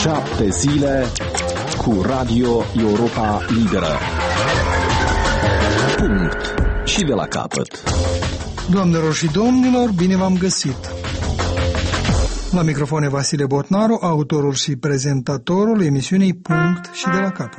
7 zile cu Radio Europa Liberă. Punct. Și de la capăt. Doamnelor și domnilor, bine v-am găsit! La microfon e Vasile Botnaru, autorul și prezentatorul emisiunii Punct și de la capăt.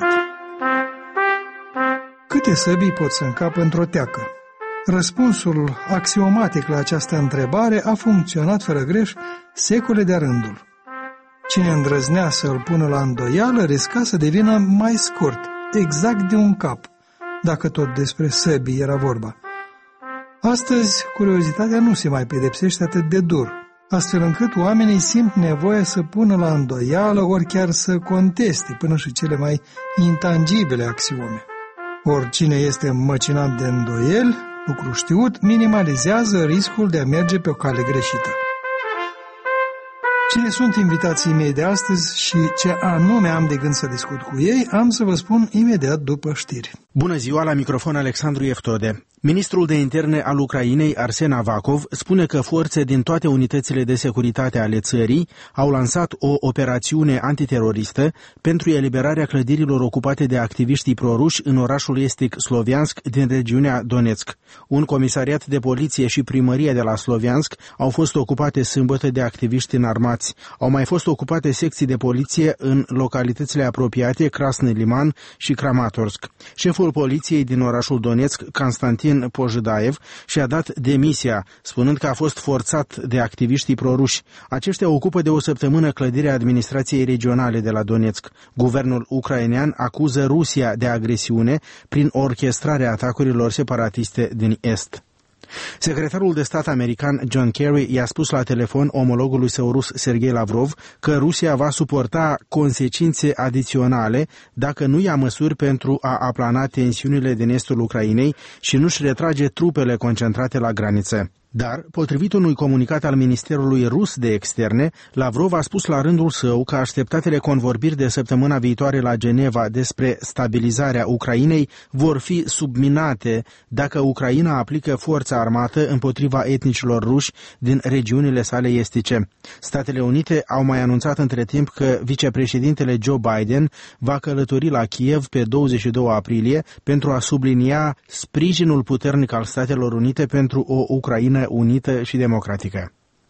Câte săbii pot să încapă într-o teacă? Răspunsul axiomatic la această întrebare a funcționat fără greș secole de-a rândul. Cine îndrăznea să îl pună la îndoială risca să devină mai scurt, exact de un cap, dacă tot despre săbii era vorba. Astăzi, curiozitatea nu se mai pedepsește atât de dur, astfel încât oamenii simt nevoie să pună la îndoială ori chiar să conteste până și cele mai intangibile axiome. Oricine este măcinat de îndoieli, lucru știut, minimalizează riscul de a merge pe o cale greșită. Cine sunt invitații mei de astăzi și ce anume am de gând să discut cu ei, am să vă spun imediat după știri. Bună ziua, la microfon Alexandru Eftode. Ministrul de interne al Ucrainei, Arsen Avakov, spune că forțe din toate unitățile de securitate ale țării au lansat o operațiune antiteroristă pentru eliberarea clădirilor ocupate de activiștii proruși în orașul estic Sloviansk din regiunea Donetsk. Un comisariat de poliție și primăria de la Sloviansk au fost ocupate sâmbătă de activiști înarmați. Au mai fost ocupate secții de poliție în localitățile apropiate Krasny Liman și Kramatorsk. Șeful poliției din orașul Donetsk, Constantin Pojidaev, și-a dat demisia, spunând că a fost forțat de activiștii proruși. Aceștia ocupă de o săptămână clădirea administrației regionale de la Donetsk. Guvernul ucrainean acuză Rusia de agresiune prin orchestrarea atacurilor separatiste din Est. Secretarul de stat american John Kerry i-a spus la telefon omologului său rus Sergei Lavrov că Rusia va suporta consecințe adiționale dacă nu ia măsuri pentru a aplana tensiunile din estul Ucrainei și nu-și retrage trupele concentrate la graniță. Dar, potrivit unui comunicat al Ministerului Rus de Externe, Lavrov a spus la rândul său că așteptatele convorbiri de săptămâna viitoare la Geneva despre stabilizarea Ucrainei vor fi subminate dacă Ucraina aplică forța armată împotriva etnicilor ruși din regiunile sale estice. Statele Unite au mai anunțat între timp că vicepreședintele Joe Biden va călători la Kiev pe 22 aprilie pentru a sublinia sprijinul puternic al Statelor Unite pentru o Ucraina unită și democratică.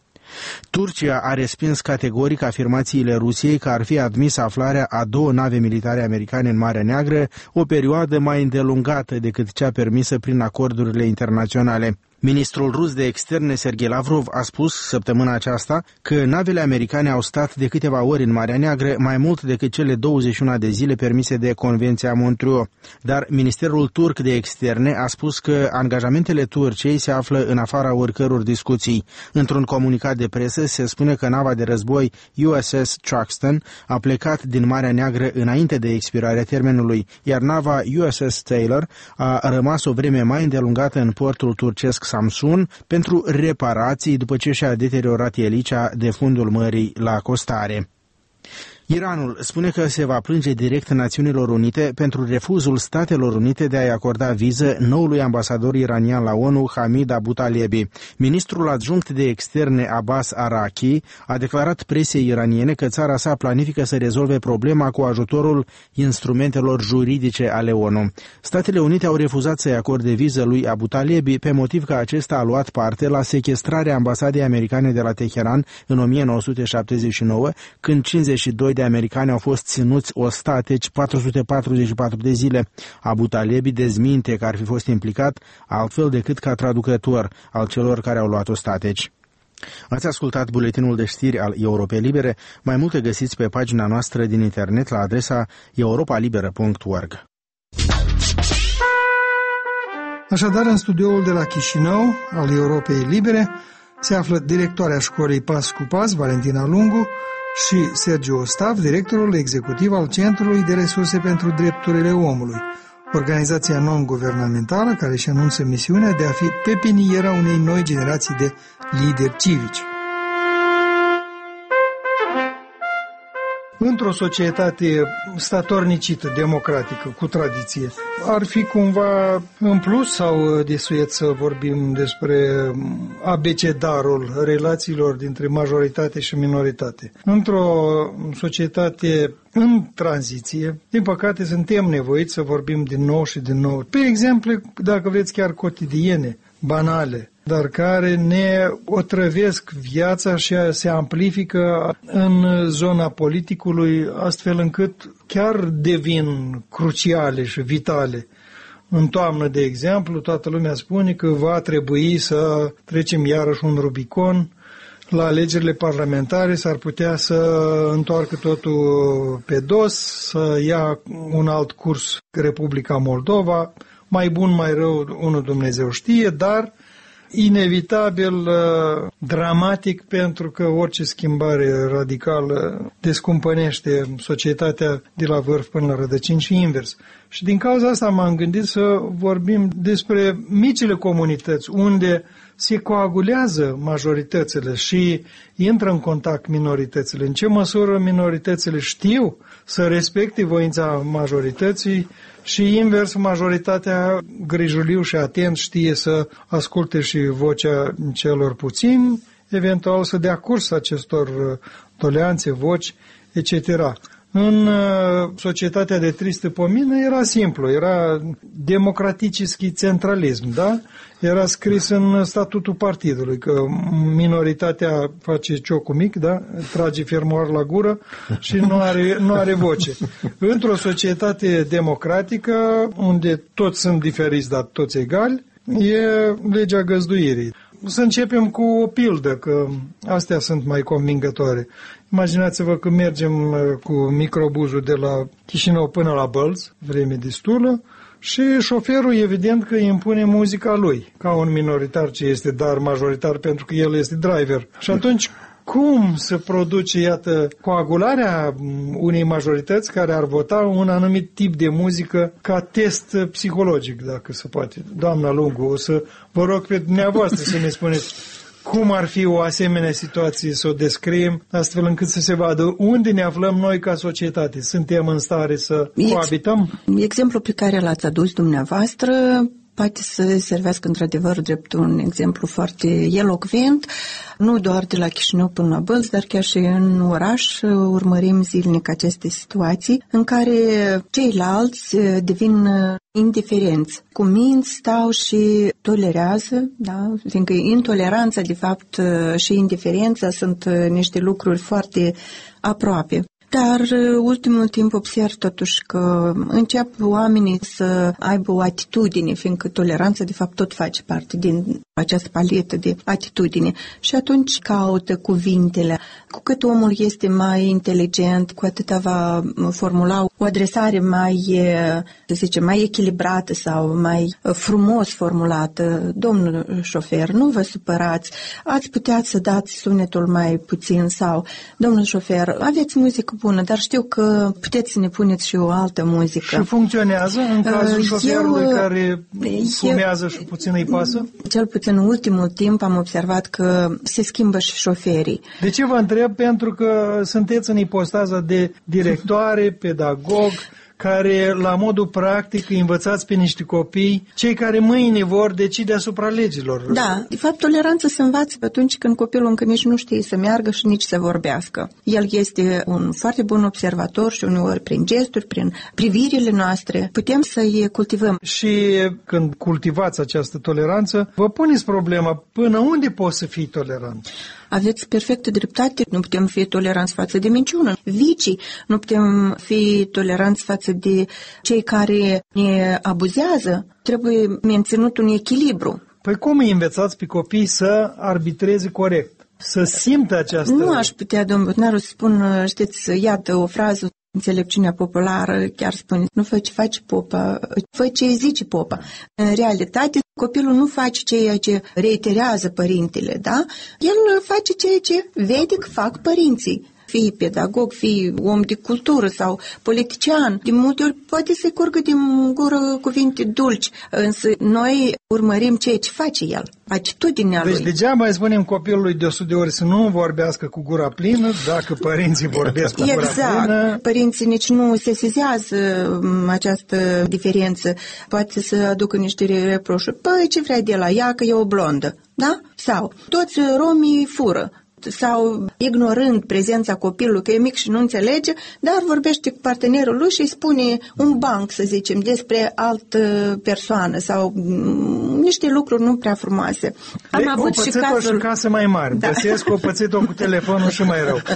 Turcia a respins categoric afirmațiile Rusiei că ar fi admis aflarea a 2 nave militare americane în Marea Neagră, o perioadă mai îndelungată decât cea permisă prin acordurile internaționale. Ministrul rus de externe Sergei Lavrov a spus săptămâna aceasta că navele americane au stat de câteva ori în Marea Neagră, mai mult decât cele 21 de zile permise de Convenția Montreux. Dar ministerul turc de externe a spus că angajamentele Turciei se află în afara oricăror discuții. Într-un comunicat de presă se spune că nava de război USS Truxtun a plecat din Marea Neagră înainte de expirarea termenului, iar nava USS Taylor a rămas o vreme mai îndelungată în portul turcesc Samsun pentru reparații după ce și-a deteriorat elicea de fundul mării la acostare. Iranul spune că se va plânge direct Națiunilor Unite pentru refuzul Statelor Unite de a-i acorda viză noului ambasador iranian la ONU, Hamid Abutalebi. Ministrul adjunct de externe Abbas Araki a declarat presiei iraniene că țara sa planifică să rezolve problema cu ajutorul instrumentelor juridice ale ONU. Statele Unite au refuzat să-i acorde viză lui Abutalebi pe motiv că acesta a luat parte la sechestrarea ambasadei americane de la Teheran în 1979, când 52 de americani au fost ținuți ostateci 444 de zile. Abutalebi dezminte că ar fi fost implicat altfel decât ca traducător al celor care au luat ostateci. Ați ascultat buletinul de știri al Europei Libere. Mai multe găsiți pe pagina noastră din internet la adresa europalibera.org. Așadar, în studioul de la Chișinău al Europei Libere se află directoarea școlii Pas cu Pas, Valentina Lungu, și Sergiu Ostav, directorul executiv al Centrului de Resurse pentru Drepturile Omului, organizația non-guvernamentală care își anunță misiunea de a fi pepiniera unei noi generații de lideri civici. într-o societate statornicită, democratică, cu tradiție, ar fi cumva în plus sau desuet să vorbim despre abecedarul relațiilor dintre majoritate și minoritate? Într-o societate în tranziție, din păcate, suntem nevoiți să vorbim din nou și din nou. Pe exemple, dacă vreți, chiar cotidiene, banale, dar care ne otrăvesc viața și se amplifică în zona politicului, astfel încât chiar devin cruciale și vitale. În toamnă, de exemplu, toată lumea spune că va trebui să trecem iarăși un Rubicon. La alegerile parlamentare s-ar putea să întoarcă totul pe dos, să ia un alt curs Republica Moldova, mai bun, mai rău, unul Dumnezeu știe, dar inevitabil dramatic, pentru că orice schimbare radicală descumpănește societatea de la vârf până la rădăcini și invers. Și din cauza asta m-am gândit să vorbim despre micile comunități unde se coagulează majoritățile și intră în contact minoritățile. În ce măsură minoritățile știu să respecte voința majorității și invers, majoritatea grijuliu și atent știe să asculte și vocea celor puțini, eventual să dea curs acestor toleanțe, voci, etc. În societatea de tristă pomină era simplu, era democraticii centralism, da? Era scris în statutul partidului că minoritatea face ciocul mic, da? Trage fermoar la gură și nu are voce. Într-o societate democratică, unde toți sunt diferiți, dar toți egali, e legea găzduirii. Să începem cu o pildă, că astea sunt mai convingătoare. Imaginați-vă că mergem cu microbuzul de la Chișinău până la Bălți, vreme destulă, și șoferul evident că impune muzica lui, ca un minoritar ce este, dar majoritar pentru că el este driver. Și atunci cum se produce, iată, coagularea unei majorități care ar vota un anumit tip de muzică ca test psihologic, dacă se poate? Doamna Lungu, o să vă rog pe dumneavoastră să ne spuneți cum ar fi o asemenea situație să o descriem, astfel încât să se vadă unde ne aflăm noi ca societate. Suntem în stare să coabităm? Exemplul pe care l-ați adus dumneavoastră poate să servească într-adevăr drept un exemplu foarte elocvent, nu doar de la Chișinău până la Bălți, dar chiar și în oraș urmărim zilnic aceste situații în care ceilalți devin indiferenți. Cu minți stau și tolerează, da? Fiindcă intoleranța, de fapt, și indiferența sunt niște lucruri foarte aproape. Dar ultimul timp observ totuși că încep oamenii să aibă o atitudine, fiindcă toleranța de fapt tot face parte din această paletă de atitudine și atunci caută cuvintele. Cu cât omul este mai inteligent, cu atât va formula o adresare mai, să zicem, mai echilibrată sau mai frumos formulată. Domnul șofer, nu vă supărați, ați putea să dați sunetul mai puțin sau, domnul șofer, aveți muzică bună, dar știu că puteți să ne puneți și o altă muzică. Și funcționează în cazul șoferului care fumează și puțin îi pasă? Cel puțin în ultimul timp am observat că se schimbă și șoferii. De ce vă întreb? Pentru că sunteți în ipostaza de directoare, pedagog, care la modul practic îi învățați pe niște copii, cei care mâine vor decide asupra legilor. Da, de fapt toleranța se învață atunci când copilul încă nici nu știe să meargă și nici să vorbească. El este un foarte bun observator și uneori prin gesturi, prin privirile noastre, putem să-i cultivăm. Și când cultivați această toleranță, vă puneți problema până unde poți să fii tolerant? Aveți perfectă dreptate, nu putem fi toleranți față de minciună, vicii, nu putem fi toleranți față de cei care ne abuzează, trebuie menținut un echilibru. Păi cum îi învețați pe copii să arbitreze corect, să simtă această... Nu aș putea, domnul Botnaru, să spun, știți, iată o frază, înțelepciunea populară chiar spune, nu fă ce face popa, fă ce zice popa. În realitate, copilul nu face ceea ce reiterează părintele, da? El face ceea ce vede că fac părinții. fii pedagog, fii om de cultură sau politician, de multe ori poate să-i curgă din gură cuvinte dulci, însă noi urmărim ceea ce face el, atitudinea lui. Deci degeaba îi spunem copilului de 100 de ori să nu vorbească cu gura plină, dacă părinții vorbesc cu gura plină. Exact, părinții nici nu sesizează această diferență, poate să aducă niște reproșuri. Păi, ce vrei de la ea, că e o blondă, da? Sau, toți romii fură. Sau ignorând prezența copilului, că e mic și nu înțelege, dar vorbește cu partenerul lui și îi spune un banc, să zicem, despre altă persoană sau niște lucruri nu prea frumoase. Am avut și cazul... case mai mari. Da. Găsesc o pățit-o cu telefonul și mai rău.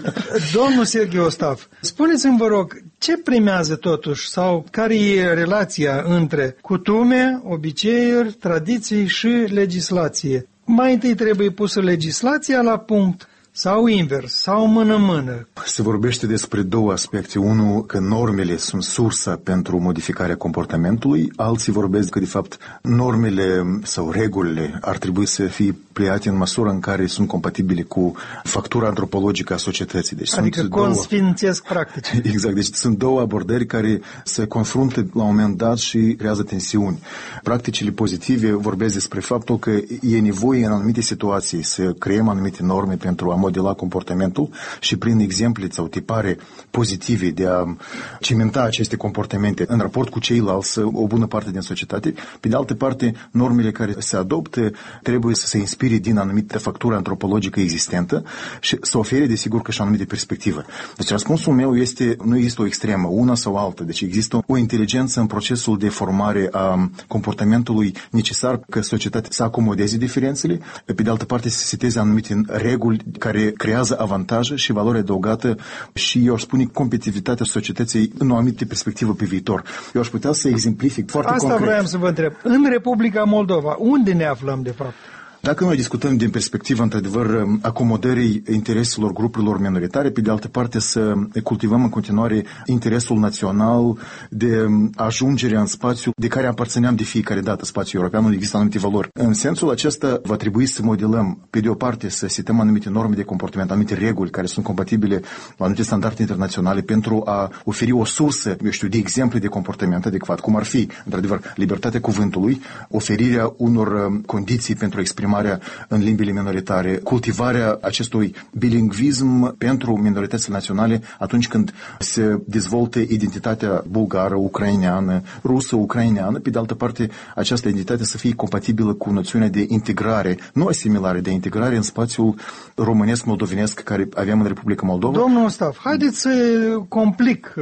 Domnul Serghei Ostaf, spuneți-mi, vă rog, ce primează totuși sau care e relația între cutume, obiceiuri, tradiții și legislație? Mai întâi trebuie pusă legislația la punct sau invers, sau mână-mână? Se vorbește despre două aspecte. Unul, că normele sunt sursa pentru modificarea comportamentului. Alții vorbesc că, de fapt, normele sau regulile ar trebui să fie pliate în măsură în care sunt compatibile cu factura antropologică a societății. Deci adică consfințesc practic. Exact. Deci sunt două abordări care se confruntă la un moment dat și creează tensiuni. Practicile pozitive vorbesc despre faptul că e nevoie în anumite situații să creăm anumite norme pentru a modela comportamentul și prin exemple sau tipare pozitive de a cimenta aceste comportamente în raport cu ceilalți, o bună parte din societate. Pe de altă parte, normele care se adoptă trebuie să se inspire din anumită factură antropologică existentă și să ofere, desigur, că și anumite perspective. Deci răspunsul meu este, nu există o extremă, una sau alta. Deci există o inteligență în procesul de formare a comportamentului necesar ca societatea să acomodeze diferențele, pe de altă parte să seteze anumite reguli care creează avantaje și valoare adăugată și, eu aș spune, competitivitatea societății în o anumită perspectivă pe viitor. Eu aș putea să exemplific foarte concret. Asta vreau să vă întreb. În Republica Moldova, unde ne aflăm de fapt? Dacă noi discutăm din perspectiva, într-adevăr, acomodării intereselor grupurilor minoritare, pe de altă parte să cultivăm în continuare interesul național de ajungerea în spațiu de care aparțineam de fiecare dată, spațiul european, unde există anumite valori. În sensul acesta va trebui să modelăm, pe de o parte, să setăm anumite norme de comportament, anumite reguli care sunt compatibile cu anumite standarde internaționale pentru a oferi o sursă, eu știu, de exemple de comportament adecvat, cum ar fi, într-adevăr, libertatea cuvântului, oferirea unor condiții pentru exprimarea în limbile minoritare, cultivarea acestui bilingvism pentru minoritățile naționale atunci când se dezvoltă identitatea bulgară, ucraineană, rusă, ucraineană, pe de altă parte această identitate să fie compatibilă cu noțiunea de integrare, nu asimilare, de integrare în spațiul românesc-moldovenesc care avem în Republica Moldova. Domnul Ostaf, haideți să complic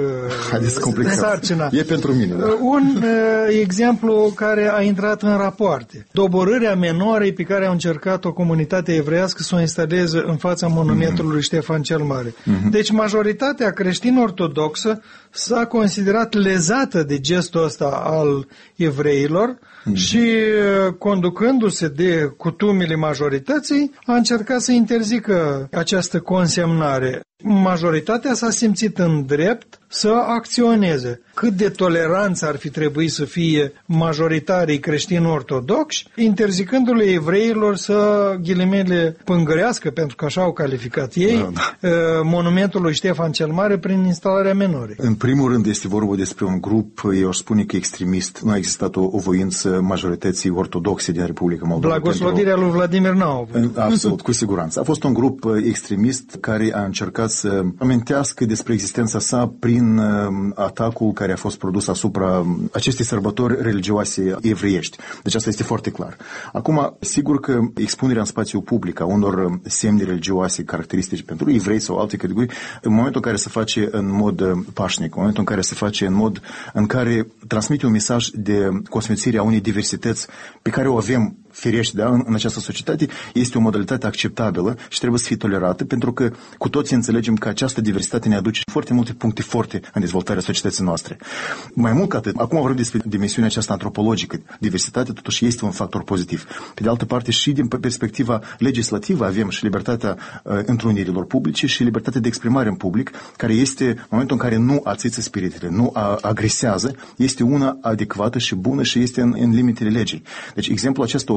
sarcina. E pentru mine, da. Un exemplu care a intrat în rapoarte. Doborârea menorei pe care a încercat o comunitate evreiască să o instaleze în fața monumentului Ștefan cel Mare. Deci majoritatea creștin-ortodoxă s-a considerat lezată de gestul ăsta al evreilor și, conducându-se de cutumile majorității, a încercat să interzică această consemnare. Majoritatea s-a simțit în drept să acționeze. Cât de toleranță ar fi trebuit să fie majoritarii creștini-ortodoxi, interzicându-le evreilor să, ghilimele, pângărească, pentru că așa au calificat ei, monumentul lui Ștefan cel Mare prin instalarea menorii. În primul rând este vorba despre un grup, eu aș spune că extremist. Nu a existat o voință majorității ortodoxe din Republica Moldova. Blagoslovirea lui Vladimir n-a avut. Absolut, cu siguranță. A fost un grup extremist care a încercat să amintească despre existența sa prin atacul care a fost produs asupra acestei sărbători religioase evreiești. Deci asta este foarte clar. Acum, sigur că expunerea în spațiu public a unor semne religioase caracteristice pentru evrei sau alte categorii, în momentul în care se face în mod pașnic, în momentul în care se face în mod în care transmite un mesaj de consfințire a unei diversități pe care o avem firește, da, în această societate, este o modalitate acceptabilă și trebuie să fie tolerată, pentru că cu toții înțelegem că această diversitate ne aduce foarte multe puncte forte în dezvoltarea societății noastre. Mai mult ca atât, acum vorbim despre dimensiunea aceasta antropologică. Diversitatea totuși este un factor pozitiv. Pe de altă parte, și din perspectiva legislativă avem și libertatea întrunirilor publice și libertatea de exprimare în public, care este, în momentul în care nu ațiță spiritele, nu agresează, este una adecvată și bună și este în limitele legii. Deci exemplul acesta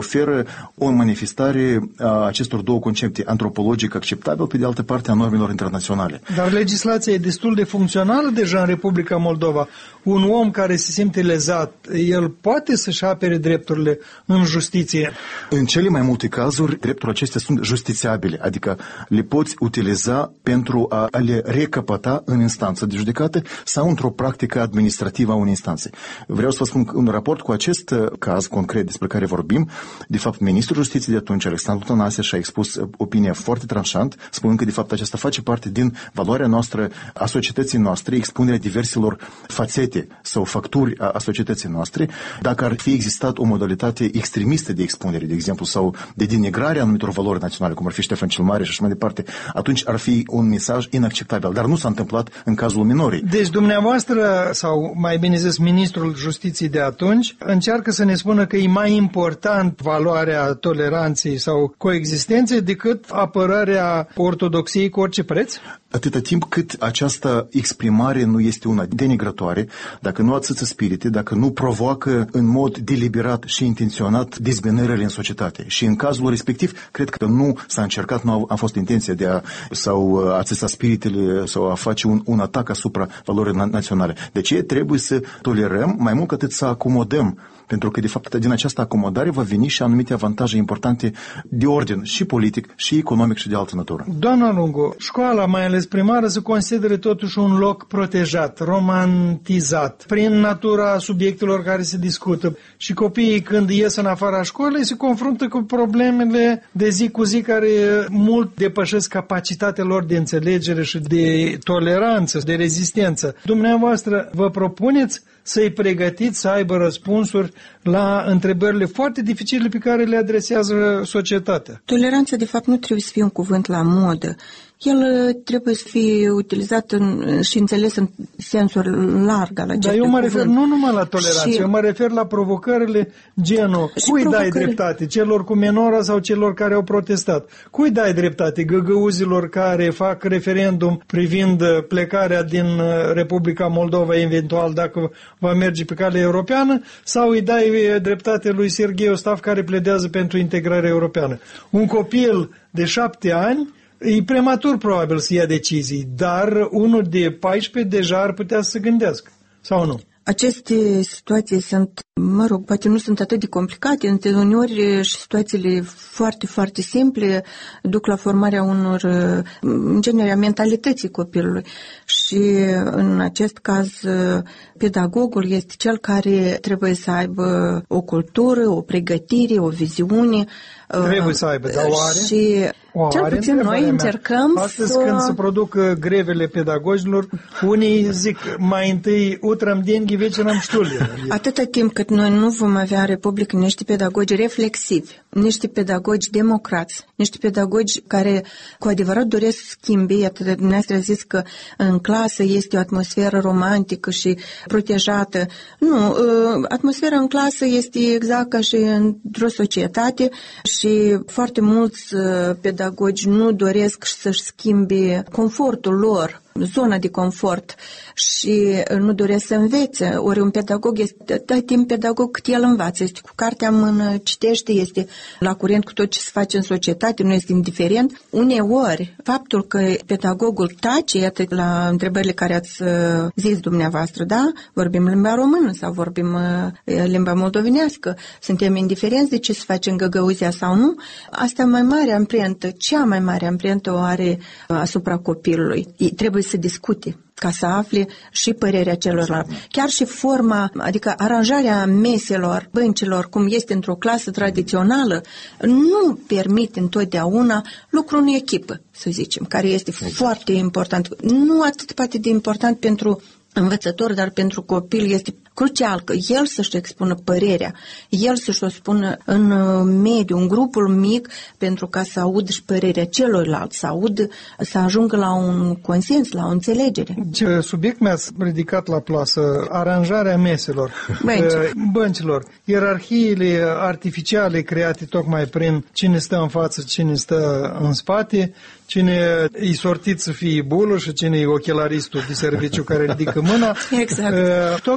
oferă o manifestare a acestor două concepte, antropologic acceptabil, pe de altă parte a normelor internaționale. Dar legislația e destul de funcțională deja în Republica Moldova. Un om care se simte lezat, el poate să-și apere drepturile în justiție? În cele mai multe cazuri, drepturile acestea sunt justițiabile, adică le poți utiliza pentru a le recapăta în instanță de judecată sau într-o practică administrativă a unei instanțe. Vreau să vă spun că în raport cu acest caz concret despre care vorbim, de fapt, ministrul justiției de atunci, Alexandru Tănase, și-a expus opinia foarte tranșant, spunând că, de fapt, aceasta face parte din valoarea noastră, a societății noastre, expunerea diverselor fațete sau facturi a societății noastre. Dacă ar fi existat o modalitate extremistă de expunere, de exemplu, sau de denigrare a anumitor valori naționale, cum ar fi Ștefan cel Mare și așa mai departe, atunci ar fi un mesaj inacceptabil. Dar nu s-a întâmplat în cazul minorii. Deci dumneavoastră, sau mai bine zis ministrul justiției de atunci, încearcă să ne spună că e mai important valoarea toleranței sau coexistenței decât apărarea ortodoxiei cu orice preț? Atâta timp cât această exprimare nu este una denigratoare, dacă nu atâță spirite, dacă nu provoacă în mod deliberat și intenționat dezbinările în societate. Și în cazul respectiv, cred că nu s-a încercat, nu a fost intenția de a sau atâța spiritele sau a face un atac asupra valorii naționale. De ce trebuie să tolerăm, mai mult atât să acomodăm? Pentru că, de fapt, din această acomodare va veni și anumite avantaje importante de ordin și politic, și economic și de altă natură. Doamna Lungu, școala, mai ales primară, se consideră totuși un loc protejat, romantizat, prin natura subiectelor care se discută. Și copiii, când ies în afara școlii, se confruntă cu problemele de zi cu zi care mult depășesc capacitatea lor de înțelegere și de toleranță, de rezistență. Dumneavoastră, vă propuneți să-i pregătiți să aibă răspunsuri la întrebările foarte dificile pe care le adresează societatea? Toleranța, de fapt, nu trebuie să fie un cuvânt la modă. El trebuie să fie utilizat și înțeles în sensul larg al acestui cuvânt. Dar eu mă refer nu numai la toleranță, eu mă refer la provocările genul. Cui dai dreptate? Celor cu menora sau celor care au protestat? Cui dai dreptate? Găgăuzilor care fac referendum privind plecarea din Republica Moldova eventual dacă va merge pe calea europeană? Sau îi dai dreptate lui Serghei Ostaf care pledează pentru integrarea europeană? Un copil de 7 ani e prematur probabil să ia decizii, dar unul de 14 deja ar putea să se gândească, sau nu? Aceste situații sunt, poate nu sunt atât de complicate, însă uneori și situațiile foarte, foarte simple duc la formarea unor, în genere, a mentalității copilului. Și în acest caz, pedagogul este cel care trebuie să aibă o cultură, o pregătire, o viziune. Trebuie să aibă, dar o are? Și cel puțin noi încercăm astăzi când se produc grevele pedagogilor, unii zic mai întâi utrăm dengi, vecerăm ștuli. Atâta timp cât noi nu vom avea în Republică niște pedagogi reflexivi, niște pedagogi democrați, niște pedagogi care cu adevărat doresc să schimbe, atât de dumneavoastră a zis că în clasă este o atmosferă romantică și protejată. Nu, atmosfera în clasă este exact ca și într-o societate și foarte mulți pedagogi nu doresc să-și schimbe confortul lor, zona de confort și nu doresc să învețe. Ori un pedagog este atât timp pedagog cât el învață. Este cu cartea în mână, citește, este la curent cu tot ce se face în societate, nu este indiferent. Uneori, faptul că pedagogul tace, iată la întrebările care ați zis dumneavoastră, da? Vorbim limba română sau vorbim limba moldovenească, suntem indiferenți de ce se face în Găgăuzia sau nu, asta mai mare amprentă, cea mai mare amprentă o are asupra copilului. Trebuie să discute ca să afle și părerea celorlalți. Chiar și forma, adică aranjarea meselor, băncilor, cum este într-o clasă tradițională, nu permite întotdeauna lucru în echipă, să zicem, care este foarte important. Nu atât poate de important pentru învățător, dar pentru copil este crucial că el să-și expună părerea, el să-și o spună în mediu, în grupul mic, pentru ca să audă și părerea celorlalți, să ajungă la un consens, la o înțelegere. Ce subiect mi-ați ridicat la plasă? Aranjarea meselor, băncilor, ierarhiile artificiale create tocmai prin cine stă în față, cine stă în spate, cine e sortit să fie bulă și cine e ochelaristul de serviciu care ridică mâna. Exact. Tocmai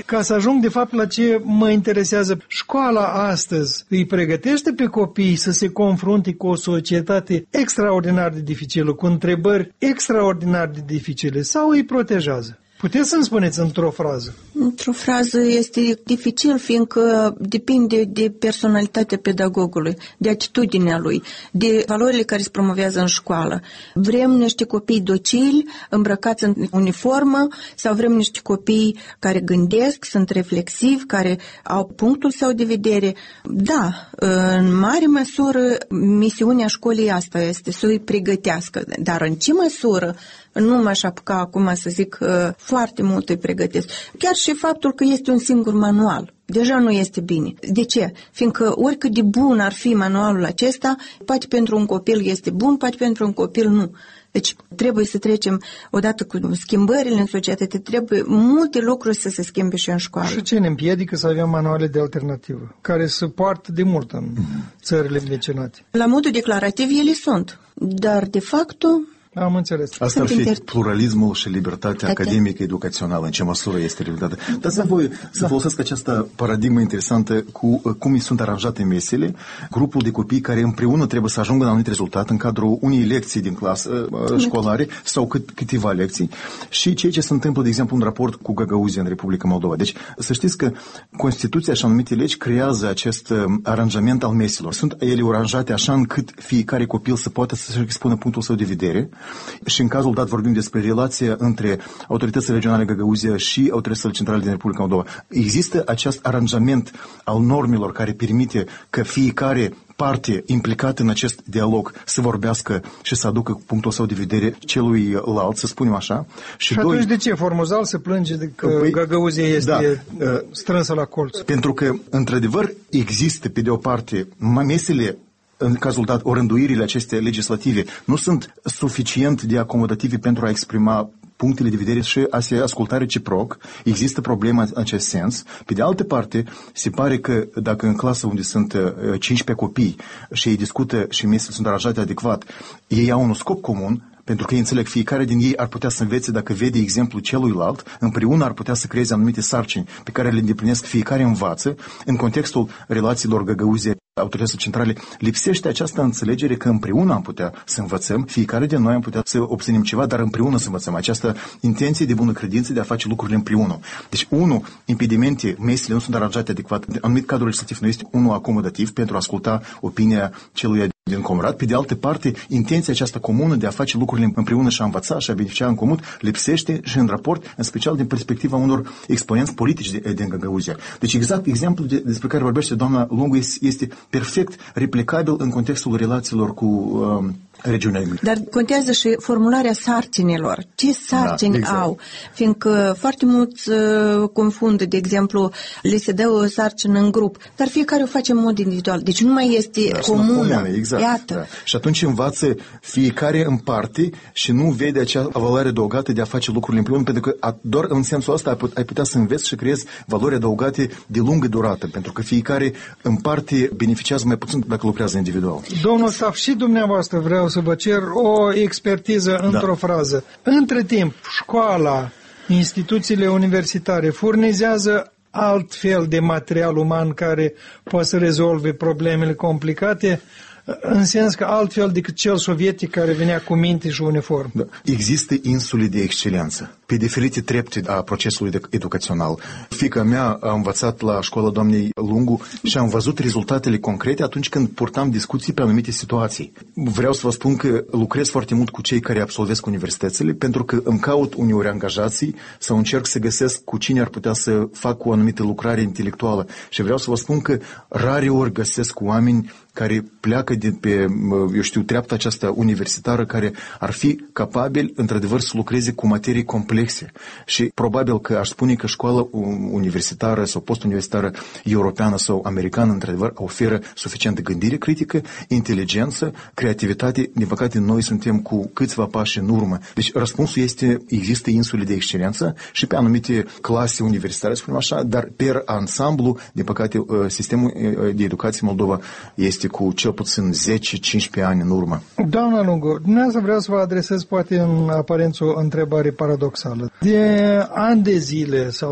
ca să ajung de fapt la ce mă interesează. Școala astăzi îi pregătește pe copii să se confrunte cu o societate extraordinar de dificilă, cu întrebări extraordinar de dificile, sau îi protejează? Puteți să-mi spuneți într-o frază? Într-o frază este dificil, fiindcă depinde de personalitatea pedagogului, de atitudinea lui, de valorile care se promovează în școală. Vrem niște copii docili, îmbrăcați în uniformă, sau vrem niște copii care gândesc, sunt reflexivi, care au punctul său de vedere? Da, în mare măsură, misiunea școlii asta este să îi pregătească, dar în ce măsură? Nu m-aș apuca acum să zic foarte mult îi pregătesc. Chiar și faptul că este un singur manual deja nu este bine. De ce? Fiindcă oricât de bun ar fi manualul acesta, poate pentru un copil este bun, poate pentru un copil nu. Deci trebuie să trecem odată cu schimbările în societate, trebuie multe lucruri să se schimbe și în școală. Și ce ne împiedică să avem manuale de alternativă, care se poartă de mult în țările vecinate? La modul declarativ ele sunt, dar de fapt... Am înțeles. Asta ar fi pluralismul și libertatea academică, educațională, în ce măsură este libertatea. Dar să voi să folosesc această paradigmă interesantă cu cum îi sunt aranjate mesele, grupul de copii care împreună trebuie să ajungă la un anumit rezultat în cadrul unei lecții din clasă școlare sau câteva lecții și ceea ce se întâmplă, de exemplu, în raport cu Găgăuzia în Republica Moldova. Deci să știți că Constituția și anumite legi creează acest aranjament al meselor. Sunt ele aranjate așa încât fiecare copil să poată să-și expună punctul său de vedere. Și în cazul dat vorbim despre relația între autoritățile regionale Găgăuzia și autoritățile centrale din Republica Moldova. Există acest aranjament al normelor care permite că fiecare parte implicată în acest dialog să vorbească și să aducă punctul său de vedere celuilalt, să spunem așa. Și atunci de ce Formuzal se plânge de că Găgăuzia este strânsă la colț? Pentru că, într-adevăr, există, pe de o parte, mesele, în cazul dat, orânduirile acestea legislative nu sunt suficient de acomodative pentru a exprima punctele de vedere și a se asculta reciproc. Există probleme în acest sens. Pe de altă parte, se pare că dacă în clasă unde sunt 15 copii și ei discută și mesele sunt aranjate adecvat, ei au un scop comun, pentru că ei înțeleg, fiecare din ei ar putea să învețe dacă vede exemplul celuilalt, împreună ar putea să creeze anumite sarcini pe care le îndeplinesc, fiecare învață. În contextul relațiilor Găgăuzia, autoritățile centrale, lipsește această înțelegere că împreună am putea să învățăm, fiecare din noi am putea să obținem ceva, dar împreună să învățăm. Această intenție de bună credință de a face lucrurile împreună. Deci, impedimente, mesele nu sunt aranjate adecvat. Anumit cadru legislativ nu este unul acomodativ pentru a asculta opinia celui din comrad. Pe de altă parte, intenția aceasta comună de a face lucrurile împreună și a învăța și a beneficia în comun lipsește și în raport, în special din perspectiva unor exponenți politici din Găgăuzia. Deci exact exemplul despre care vorbește doamna Lungu este perfect replicabil în contextul relațiilor cu regiunea. Dar contează și formularea sarcinilor. Ce sarcini au? Fiindcă foarte mulți confundă, de exemplu, le se dă o sarcină în grup, dar fiecare o face în mod individual. Deci nu mai este comună. Exact. Iată. Da. Și atunci învață fiecare în parte și nu vede acea valoare adăugată de a face lucrurile împreună, pentru că doar în sensul ăsta ai putea să înveți și creezi valori adăugate de lungă durată, pentru că fiecare în parte beneficiază mai puțin dacă lucrează individual. Domnul Staf, și dumneavoastră vreau să vă cer o expertiză într-o frază. Între timp, școala, instituțiile universitare furnizează alt fel de material uman care poate să rezolve problemele complicate, în sens că altfel decât cel sovietic care venea cu minte și uniform. Da. Există insule de excelență pe diferite trepte a procesului educațional. Fiica mea a învățat la școala doamnei Lungu și am văzut rezultatele concrete atunci când purtam discuții pe anumite situații. Vreau să vă spun că lucrez foarte mult cu cei care absolvesc universitățile, pentru că îmi caut uneori angajații sau încerc să găsesc cu cine ar putea să fac o anumită lucrare intelectuală. Și vreau să vă spun că rare ori găsesc oameni care pleacă de pe, treapta aceasta universitară, care ar fi capabili, într-adevăr, să lucreze cu materii complexe. Și probabil că aș spune că școala universitară sau postuniversitară europeană sau americană, într-adevăr, oferă suficientă gândire critică, inteligență, creativitate. Din păcate, noi suntem cu câțiva pași în urmă. Deci, răspunsul este, există insule de excelență și pe anumite clase universitare, spunem așa, dar per ansamblu, din păcate, sistemul de educație Moldova este cu cel puțin 10-15 ani în urmă. Doamna Lungu, dumneavoastră vreau să vă adresez poate în aparență o întrebare paradoxală. De ani de zile sau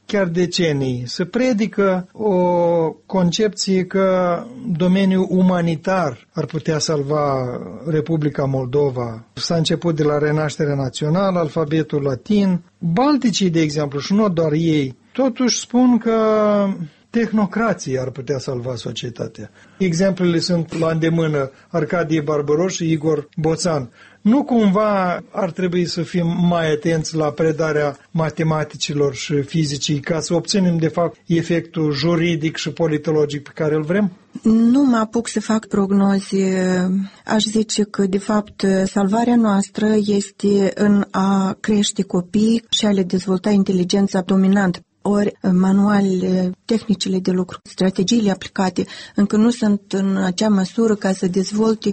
chiar decenii, se predică o concepție că domeniul umanitar ar putea salva Republica Moldova. S-a început de la renașterea națională, alfabetul latin. Balticii, de exemplu, și nu doar ei, totuși spun că tehnocrații ar putea salva societatea. Exemplele sunt la îndemână Arcadie Barbaros și Igor Boțan. Nu cumva ar trebui să fim mai atenți la predarea matematicilor și fizicii ca să obținem, de fapt, efectul juridic și politologic pe care îl vrem? Nu mă apuc să fac prognoze. Aș zice că, de fapt, salvarea noastră este în a crește copii și a le dezvolta inteligența dominantă. Ori manualele, tehnicile de lucru, strategiile aplicate încă nu sunt în acea măsură ca să dezvolte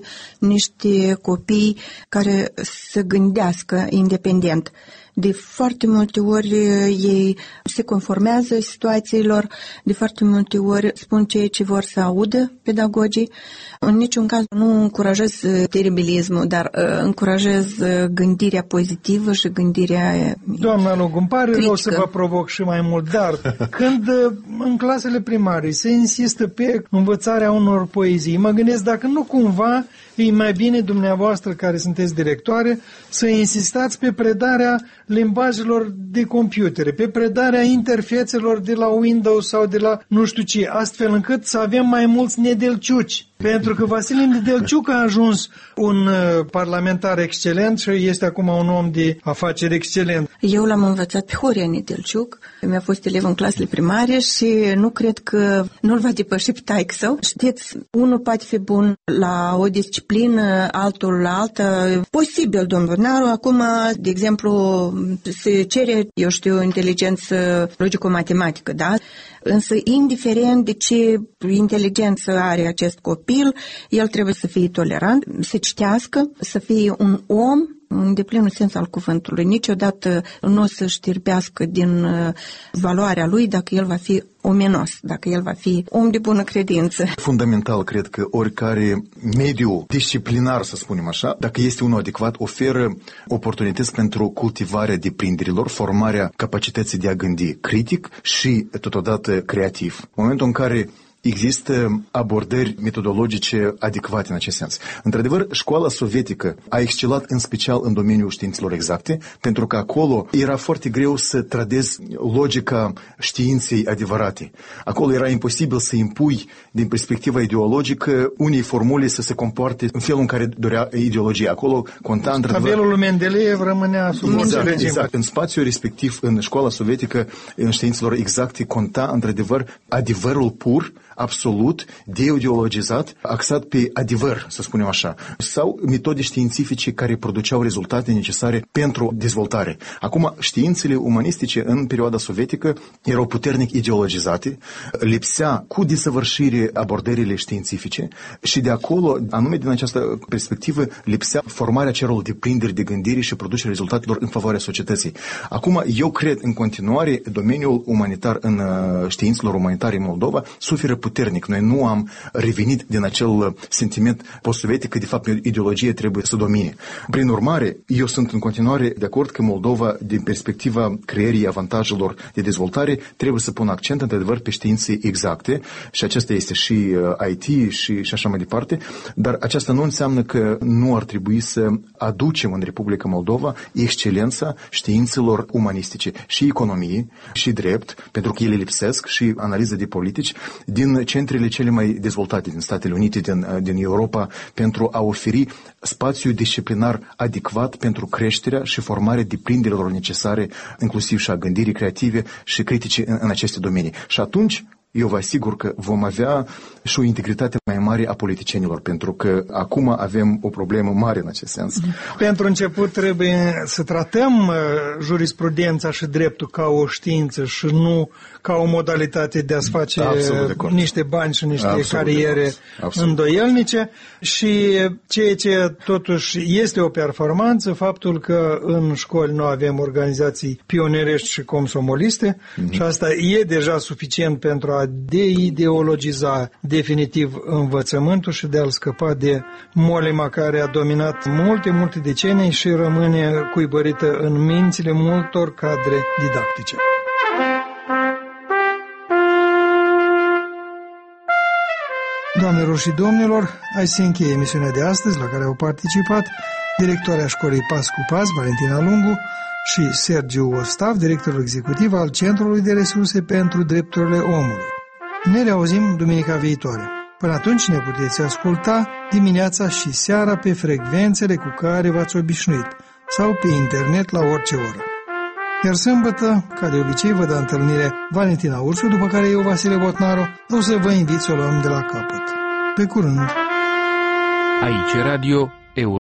niște copii care să gândească independent. De foarte multe ori ei se conformează situațiilor, de foarte multe ori spun ceea ce vor să audă pedagogii. În niciun caz nu încurajez teribilismul, dar încurajez gândirea pozitivă și gândirea Doamna Lug, îmi pare critică. rău să vă provoc și mai mult, dar când în clasele primarii se insistă pe învățarea unor poezii, mă gândesc dacă nu cumva e mai bine dumneavoastră care sunteți directoare să insistați pe predarea limbajelor de computere, pe predarea interfețelor de la Windows sau de la nu știu ce, astfel încât să avem mai mulți Nedelciuci. Pentru că Vasile Nedelciuc a ajuns un parlamentar excelent și este acum un om de afaceri excelent. Eu l-am învățat pe Horia Nedelciuc, mi-a fost elev în clasele primare și nu cred că nu-l va depăși pe taică său. Știți, unul poate fi bun la o disciplină, altul la altă. Posibil, domnul Vornaru, acum, de exemplu, se cere, eu știu, inteligență logico-matematică, da? Însă, indiferent de ce inteligență are acest copil, el trebuie să fie tolerant, să citească, să fie un om în deplinul sens al cuvântului. Niciodată nu o să știrbească din valoarea lui dacă el va fi omenos, dacă el va fi om de bună credință. Fundamental, cred că oricare mediu disciplinar, să spunem așa, dacă este unul adecvat, oferă oportunități pentru cultivarea deprinderilor, formarea capacității de a gândi critic și, totodată, creativ. În momentul în care există abordări metodologice adecvate în acest sens. Într-adevăr, școala sovietică a excelat în special în domeniul științelor exacte, pentru că acolo era foarte greu să tradezi logica științei adevărate. Acolo era imposibil să impui, din perspectiva ideologică, unei formule să se comporte în felul în care dorea ideologia. Acolo conta, într-adevăr... Tabelul lui Mendeleev rămânea sub orice regim. Exact. În spațiul respectiv, în școala sovietică, în științelor exacte, conta, într-adevăr, adevărul pur, absolut, deideologizat, axat pe adevăr, să spunem așa, sau metode științifice care produceau rezultate necesare pentru dezvoltare. Acum, științele umanistice în perioada sovietică erau puternic ideologizate, lipsea cu desăvârșire abordările științifice și de acolo, anume din această perspectivă, lipsea formarea celor deprinderi de gândire și producerea rezultatelor în favoarea societății. Acum, eu cred în continuare, domeniul umanitar în științelor umanitare în Moldova suferă puternic. Noi nu am revenit din acel sentiment post-sovietic că, de fapt, ideologia trebuie să domine. Prin urmare, eu sunt în continuare de acord că Moldova, din perspectiva creării avantajelor de dezvoltare, trebuie să pună accent, într-adevăr, pe științe exacte și acesta este și IT și așa mai departe, dar aceasta nu înseamnă că nu ar trebui să aducem în Republica Moldova excelența științelor umanistice și economie și drept, pentru că ele lipsesc, și analiză de politici din centrele cele mai dezvoltate din Statele Unite, din Europa, pentru a oferi spațiu disciplinar adecvat pentru creșterea și formarea deprinderilor necesare, inclusiv și a gândirii creative și critice în aceste domenii. Și atunci, eu vă asigur că vom avea și o integritate mai mare a politicienilor, pentru că acum avem o problemă mare în acest sens. Pentru început trebuie să tratăm jurisprudența și dreptul ca o știință și nu ca o modalitate de a-ți face niște bani și niște cariere îndoielnice. Și ceea ce totuși este o performanță, faptul că în școli nu avem organizații pionerești și comsomoliste, și asta e deja suficient pentru a deideologiza definitiv învățământul și de a-l scăpa de molima care a dominat multe decenii și rămâne cuibărită în mințile multor cadre didactice. Doamnelor și domnilor, aici se încheie emisiunea de astăzi, la care au participat directoarea școlii Pas cu Pas, Valentina Lungu, și Sergiu Ostav, directorul executiv al Centrului de Resurse pentru Drepturile Omului. Ne reauzim duminica viitoare. Până atunci ne puteți asculta dimineața și seara pe frecvențele cu care v-ați obișnuit sau pe internet la orice oră. Iar sâmbătă, ca de obicei, vă dă întâlnire Valentina Ursu, după care eu, Vasile Botnaru, o să vă invit să o luăm de la capăt. Pe curând! Aici Radio